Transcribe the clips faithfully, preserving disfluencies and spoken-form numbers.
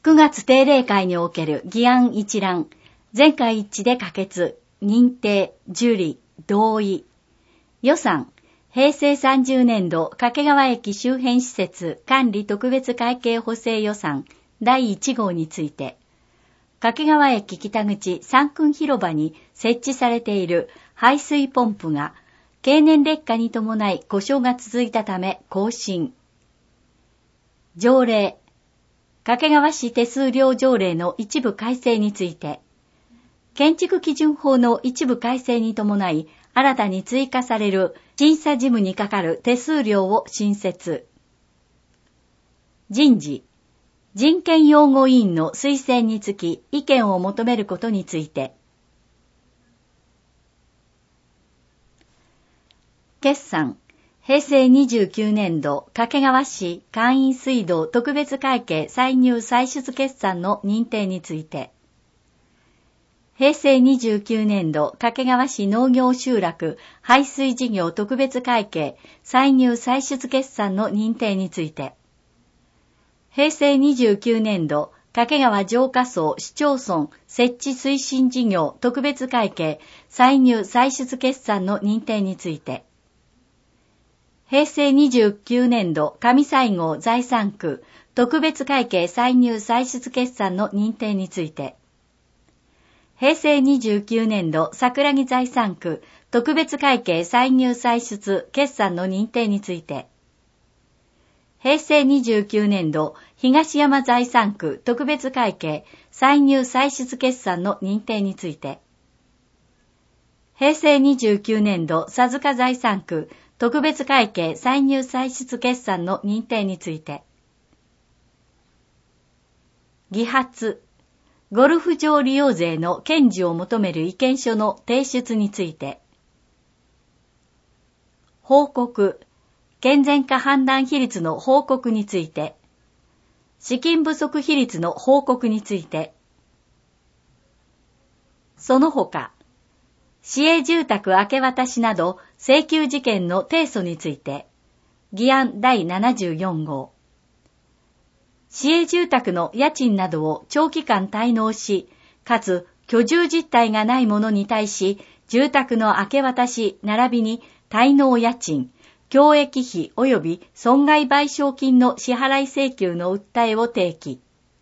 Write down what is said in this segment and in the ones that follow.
くがつ定例会における議案一覧、全会一致で可決、認定、受理、同意。予算、平成さんじゅうねんど掛川駅周辺施設管理特別会計補正予算だいいち号について、掛川駅北口三訓広場に設置されている排水ポンプが経年劣化に伴い故障が続いたため更新。条例、掛川市手数料条例の一部改正について、建築基準法の一部改正に伴い新たに追加される審査事務にかかる手数料を新設。人事、人権擁護委員の推薦につき意見を求めることについて、決算、平成にじゅうきゅうねんど掛川市簡易水道特別会計歳入歳出決算の認定について、平成にじゅうきゅうねんど掛川市農業集落排水事業特別会計歳入歳出決算の認定について、平成にじゅうきゅうねんど掛川浄化槽市町村設置推進事業特別会計歳入歳出決算の認定について、平成にじゅうきゅうねんど上西郷財産区特別会計歳入歳出決算の認定について、平成にじゅうきゅうねんど桜木財産区特別会計歳入歳出決算の認定について、平成にじゅうきゅうねんど東山財産区特別会計歳入歳出決算の認定について、平成にじゅうきゅうねんど佐塚財産区特別会計歳入歳出決算の認定について、議発、ゴルフ場利用税の堅持を求める意見書の提出について、報告、健全化判断比率の報告について、資金不足比率の報告について、その他、市営住宅明け渡しなど請求事件の提訴について、議案だいななじゅうよん号。市営住宅の家賃などを長期間滞納し、かつ居住実態がない者に対し、住宅の明け渡し並びに滞納家賃、共益費及び損害賠償金の支払い請求の訴えを提起。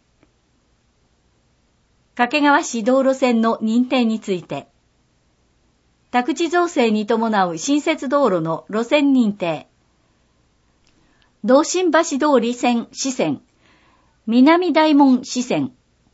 掛川市道路線の認定について、宅地造成に伴う新設道路の路線認定。道心橋通り線支線、南大門支線、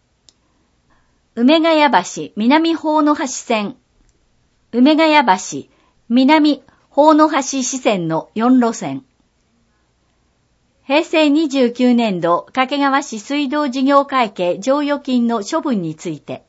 梅ヶ谷橋南法の橋線、梅ヶ谷橋南法の橋支線のよん路線。平成にじゅうきゅうねんど掛川市水道事業会計剰余金の処分について、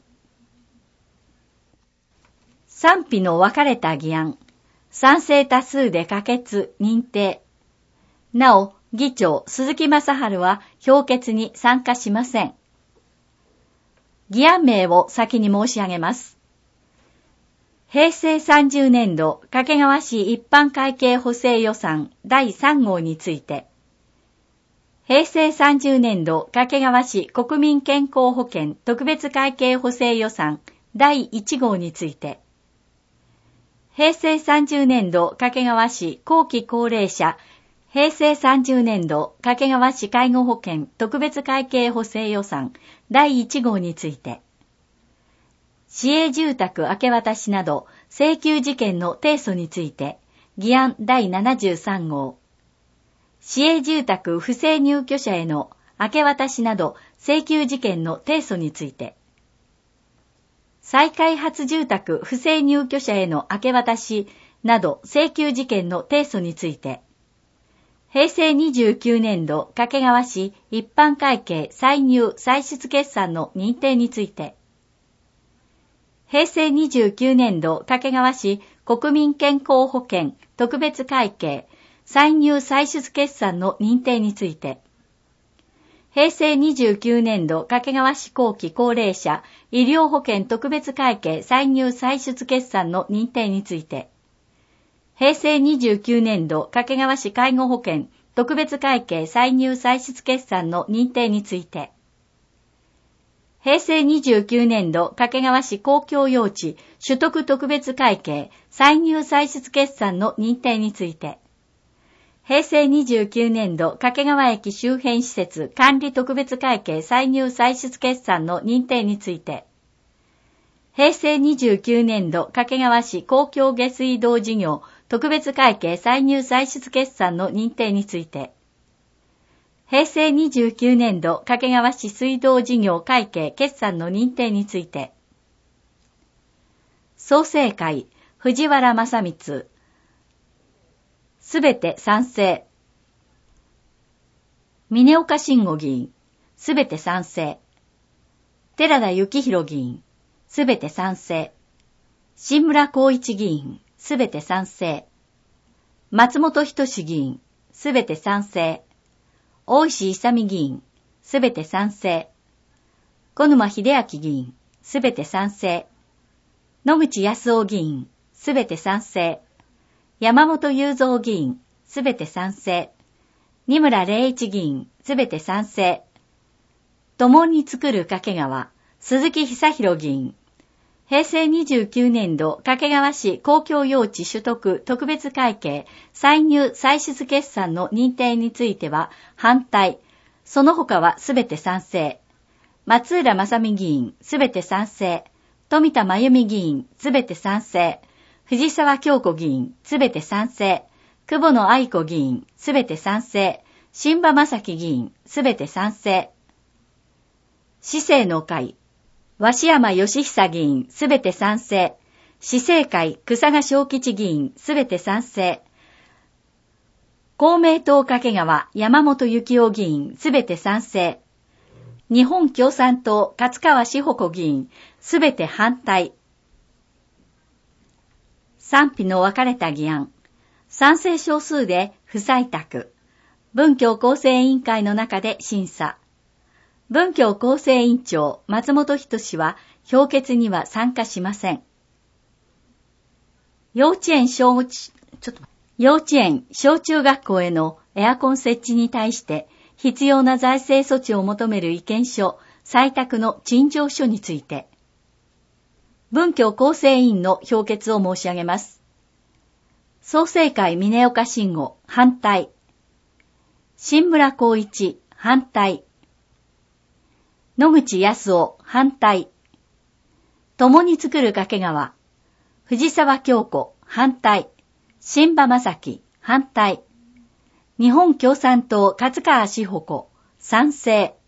賛否の分かれた議案、賛成多数で可決、認定。なお、議長鈴木正春は表決に参加しません。議案名を先に申し上げます。平成さんじゅうねんど掛川市一般会計補正予算だいさん号について、平成さんじゅうねんど掛川市国民健康保険特別会計補正予算だいいち号について、平成さんじゅうねんど掛川市後期高齢者平成さんじゅうねんど掛川市介護保険特別会計補正予算だいいち号について、市営住宅明け渡しなど請求事件の提訴について、議案だいななじゅうさん号。市営住宅不正入居者への明け渡しなど請求事件の提訴について、再開発住宅不正入居者への明け渡しなど請求事件の提訴について、平成にじゅうきゅうねんど掛川市一般会計歳入歳出決算の認定について、平成にじゅうきゅうねんど掛川市国民健康保険特別会計歳入歳出決算の認定について、平成にじゅうきゅうねんど掛川市後期高齢者医療保険特別会計歳入歳出決算の認定について、平成にじゅうきゅうねんど掛川市介護保険特別会計歳入歳出決算の認定について、 平成にじゅうきゅうねんど掛川市公共用地取得特別会計歳入歳出決算の認定について、平成にじゅうきゅうねんど掛川駅周辺施設管理特別会計歳入歳出決算の認定について、平成にじゅうきゅうねんど掛川市公共下水道事業特別会計歳入歳出決算の認定について、平成にじゅうきゅうねんど掛川市水道事業会計決算の認定について、創成会藤原正光すべて賛成。峰岡慎吾議員すべて賛成。寺田幸宏議員すべて賛成。新村光一議員すべて賛成。松本人志議員すべて賛成。大石勇議員すべて賛成。小沼秀明議員すべて賛成。野口康夫議員すべて賛成。山本雄三議員すべて賛成。二村礼一議員すべて賛成。共に作る掛川鈴木久弘議員、平成にじゅうきゅうねんど掛川市公共用地取得特別会計歳入歳出決算の認定については反対。その他はすべて賛成。松浦正美議員すべて賛成。富田真由美議員すべて賛成。藤沢京子議員すべて賛成。久保野愛子議員すべて賛成。新場正樹議員すべて賛成。市政の会鷲山義久議員すべて賛成。市政会草賀正吉議員すべて賛成。公明党掛川山本幸夫議員すべて賛成。日本共産党勝川志保子議員すべて反対。賛否の分かれた議案。賛成少数で不採択。文教構成委員会の中で審査。文教構成委員長松本人志は評決には参加しません。幼稚園小、ちょっと幼稚園小中学校へのエアコン設置に対して必要な財政措置を求める意見書採択の陳情書について、文教構成委員の評決を申し上げます。創成会峰岡慎吾反対。新村光一反対。野口康夫反対。共に作る掛川藤沢京子反対。新場正樹反対。日本共産党勝川志保子賛成。